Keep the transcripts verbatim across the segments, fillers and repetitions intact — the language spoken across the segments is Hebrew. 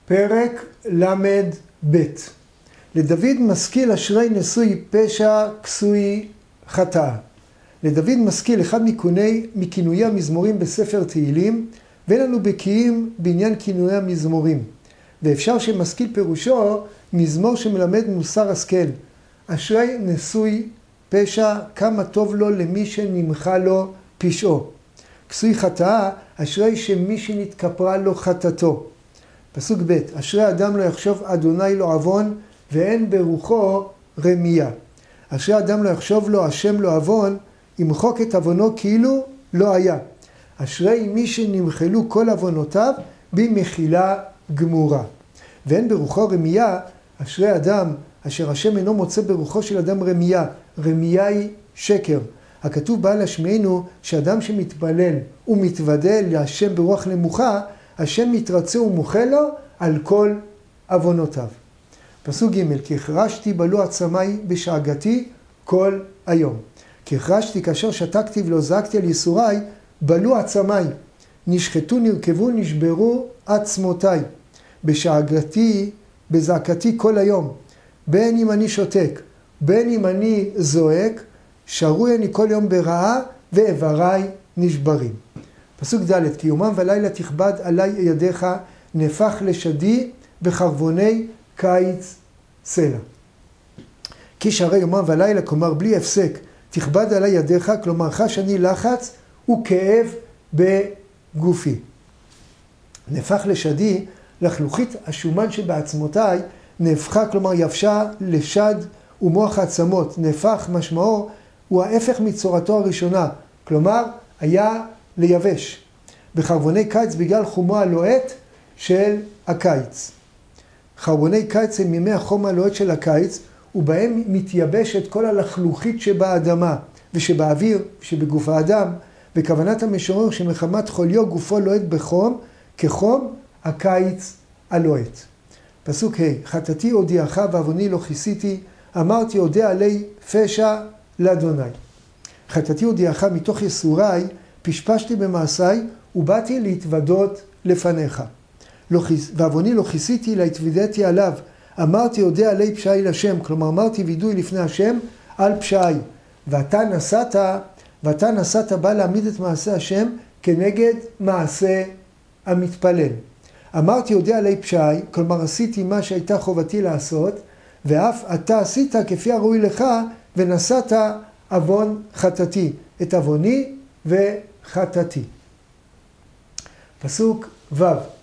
פרק למד ב'. לדוד משכיל אשרי נשוי פשע כסוי חטאה. לדוד משכיל אחד מכינויי, מכינויי המזמורים בספר תהילים, ואין לנו בקיאים בעניין כינויי המזמורים. ואפשר שמשכיל פירושו מזמור שמלמד מוסר השכל. אשרי נשוי פשע, כמה טוב לו למי שנמחה לו פשעו. כסוי חטאה, אשרי שמי שנתכפרה לו חטאתו. פסוק ב', אשרי אדם לא יחשוב אדוני לו עוון, ואין ברוחו רמייה. אשרי אדם לא יחשוב לו השם לו עוון, ימחוק את עוונו כאילו לא היה. אשרי מי שנמחלו כל עוונותיו במחילה גמורה. ואין ברוחו רמייה, אשרי אדם אשר השם אינו מוצא ברוחו של אדם רמייה. רמייה היא שקר. הכתוב בא להשמיענו שאדם שמתפלל ומתוודה להשם ברוח נמוכה, השם מתרצה ומוחה לו על כל עוונותיו. פסוק ג' כי החרשתי בלוע עצמי בשאגתי כל היום. כי החרשתי כאשר שתקתי ולא זעקתי על ייסוריי, בלוע עצמי. נשחטו, נרכבו, נשברו עצמותיי. בשאגתי, בזעקתי כל היום. בין אם אני שותק, בין אם אני זועק, שרוי אני כל יום ברעה ואיבריי נשברים. פסוק ד' כי יומם ולילה תכבד עלי ידיך, נהפך לשדי בחרבוני קיץ סלע. כי שהרי יומם ולילה, כלומר בלי הפסק, תכבד עלי ידיך, כלומר חש אני לחץ וכאב בגופי. נהפך לשדי, לחלוכית השומן שבעצמותיי, נהפכה, כלומר יבשה לשד ומוח העצמות. נהפך משמעו הוא ההפך מצורתו הראשונה, כלומר היה ליבש. בחרבוני קיץ בגלל חומו הלוהט של הקיץ. חרבוני קיץ הם ימי החום הלוהט של הקיץ, ובהם מתייבשת כל הלחלוכית שבאדמה ושבאוויר ושבגוף האדם, וכוונת המשורר שמחמת חוליו גופו לוהט בחום, כחום הקיץ הלוהט. פסוק ה' חטאתי הודיעך ועווני לא כיסיתי, אמרתי אודה עלי פשע לאדוני. חטאתי הודיעך מתוך יסוריי, פשפשתי במעשיי ובאתי להתוודות לפניך. ועווני לא כיסיתי להתוודעתי עליו, אמרתי אודה עלי פשעי לשם, כלומר אמרתי וידוי לפני השם על פשעי. ואתה נסעת, ואתה נסעת בא להעמיד את מעשה השם כנגד מעשה המתפלל. אמרתי אודה עלי פשעי, כלומר עשיתי מה שהייתה חובתי לעשות, ואף אתה עשית כפי הראוי לך ונסעת עוון חטאתי, את עווני וחטאתי. פסוק ו'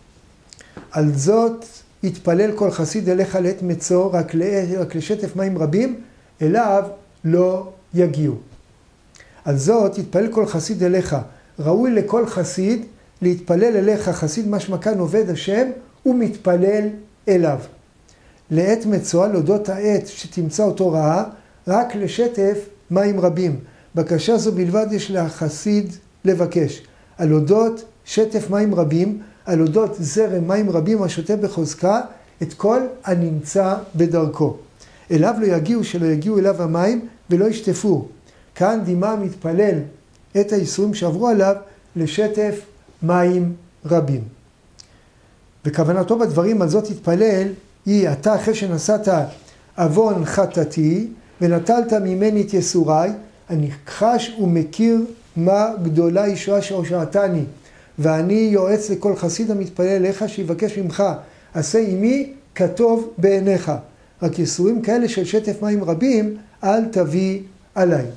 על זאת יתפלל כל חסיד אליך לעת מצוא, רק, רק לשטף מים רבים, אליו לא יגיעו. על זאת יתפלל כל חסיד אליך, ראוי לכל חסיד להתפלל אליך, חסיד משמע כאן עובד השם ומתפלל אליו. לעת מצוא, להודות העת שתמצא אותו רעה, רק לשטף מים רבים. בקשה זו בלבד יש לחסיד לבקש. על אודות שטף מים רבים, על אודות זרם מים רבים השוטף בחוזקה, את כל הנמצא בדרכו. אליו לא יגיעו, שלא יגיעו אליו המים ולא ישטפו. כאן דימה מתפלל את האיסורים שעברו עליו לשטף מים רבים. וכוונתו בדברים על זאת יתפלל, היא אתה אחרי שנסעת עוון חטאתי ונטלת ממני את יסוריי, אני חש ומכיר מה גדולה ישועה שהושעתני, ואני יועץ לכל חסיד המתפלל אליך שיבקש ממך, עשה עמי כטוב בעיניך. רק יסורים כאלה של שטף מים רבים אל תביא עליי.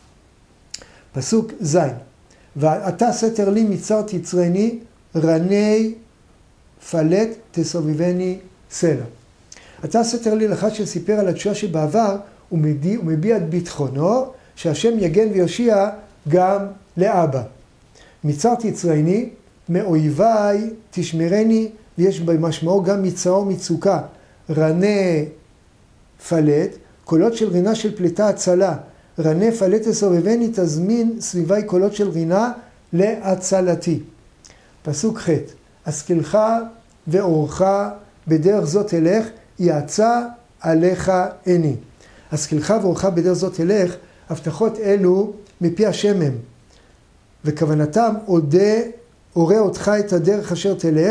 פסוק ז' ואתה סתר לי מצר תצרני, רני פלט תסובבני סלע. אתה סתר לי לך שסיפר על התשועה שבעבר, ומביע את ביטחונו, שהשם יגן ויושיע גם לאבא. מצר תצרני, מאויביי תשמרני, ויש במשמעו גם מצרו מצוקה. רני פלט, קולות של רינה של פליטה הצלה. רני פלט תסובבני, תזמין סביבי קולות של רינה להצלתי. פסוק ח' השכלך ואורך בדרך זאת תלך, יעצה עליך עיני. השכלך ואורך בדרך זאת תלך, הבטחות אלו מפי השם הם. וכוונתם, אודה, אורה אותך את הדרך אשר תלך,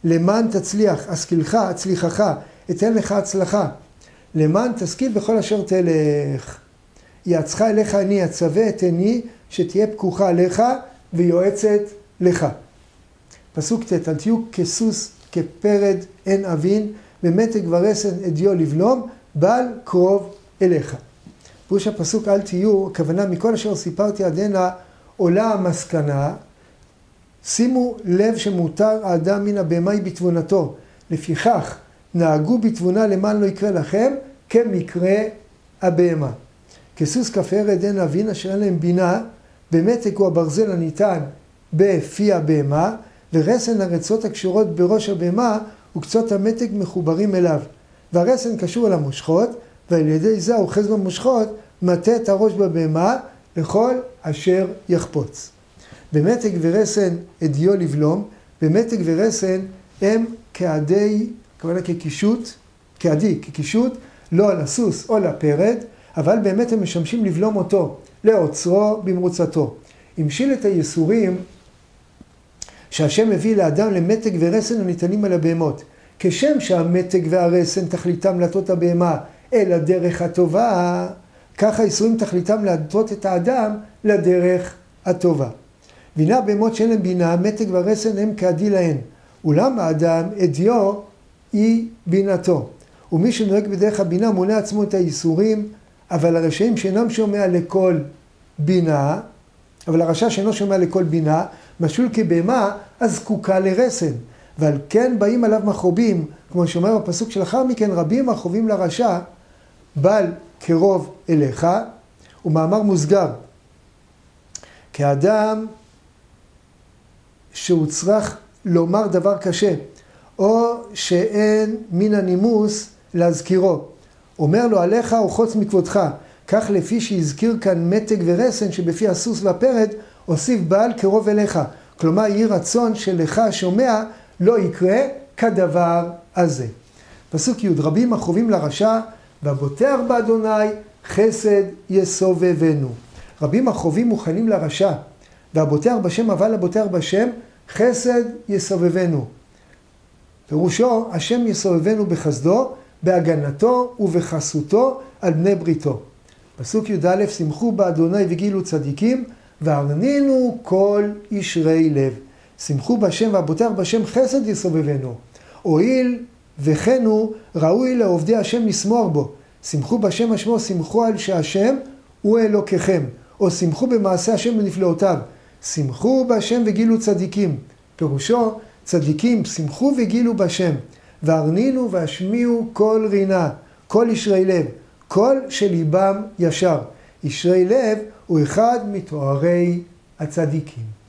למען תצליח, השכילך, הצליחך, אתן לך הצלחה. למען תשכיל בכל אשר תלך. יעצך אליך אני, אצווה אתני, שתהיה פקוחה עליך ויועצת לך. פסוק ט', אל תהיו כסוס, כפרד, אין אבין, במתג ורסן אדיו לבלום, בעל קרוב אליך. פירוש הפסוק אל תהיו, הכוונה מכל אשר סיפרתי עד הנה, עולה המסקנה, שימו לב שמותר האדם מן הבהמה היא בתבונתו. לפיכך, נהגו בתבונה למען לא יקרה לכם, כמקרה הבהמה. כסוס כפרד אין אבין אשר אין להם בינה, במתג הוא הברזל הניתן בפי הבהמה, ורסן הרצות הקשורות בראש הבהמה וקצות המתג מחוברים אליו. והרסן קשור אל המושכות, ועל ידי זה אוחז במושכות, מטה את הראש בבהמה לכל אשר יחפוץ. במתג ורסן אדיו לבלום, במתג ורסן הם כעדי, כוונה כקישוט, כעדי, כקישוט, לא על הסוס או לפרד, אבל באמת הם משמשים לבלום אותו, לעוצרו במרוצתו. המשיל את הייסורים שהשם מביא לאדם למתג ורסן הניתנים על הבהמות. כשם שהמתג והרסן תכליתם להטות הבהמה אל הדרך הטובה, כך הייסורים תכליתם להטות את האדם לדרך הטובה. והנה הבהמות שאין להם בינה, המתג והרסן הם כעדי להן. אולם האדם, אדיו, היא בינתו. ומי שנוהג בדרך הבינה מונע עצמו את הייסורים, אבל הרשעים שאינם שומע לכל בינה, אבל הרשע שאינו שומע לכל בינה, משול כבהמה, אז זקוקה לרסן. ועל כן באים עליו מחרובים, כמו שאומר בפסוק שלאחר מכן, רבים מחרובים לרשע, בל קרוב אליך, ומאמר מוסגר. כאדם שהוא צריך לומר דבר קשה, או שאין מן הנימוס להזכירו. אומר לו עליך וחוץ מכבודך, כך לפי שהזכיר כאן מתג ורסן שבפי הסוס והפרד, הוסיף בעל קרוב אליך. כלומר, יהי רצון שלך שומע לא יקרה כדבר הזה. פסוק י' רבים מחרובים לרשע, והבוטח באדוני חסד יסובבנו. רבים מחרובים מוכנים לרשע, והבוטח בשם אבל הבוטח בשם חסד יסובבנו. פירושו, השם יסובבנו בחסדו, בהגנתו ובחסותו על בני בריתו. פסוק י"א, שמחו באדוני וגילו צדיקים, והרנינו כל ישרי לב. שמחו בשם והבוטח בשם חסד יסובבנו. הואיל וכן הוא ראוי לעובדי השם לשמוח בו. שמחו בשם השמו, שמחו על שהשם הוא אלוקיכם. או שמחו במעשה השם ונפלאותיו. שמחו בשם וגילו צדיקים. פירושו, צדיקים שמחו וגילו בשם. והרנינו והשמיעו כל רינה, כל ישרי לב, כל שליבם ישר. ישרי לב הוא אחד מתוארי הצדיקים.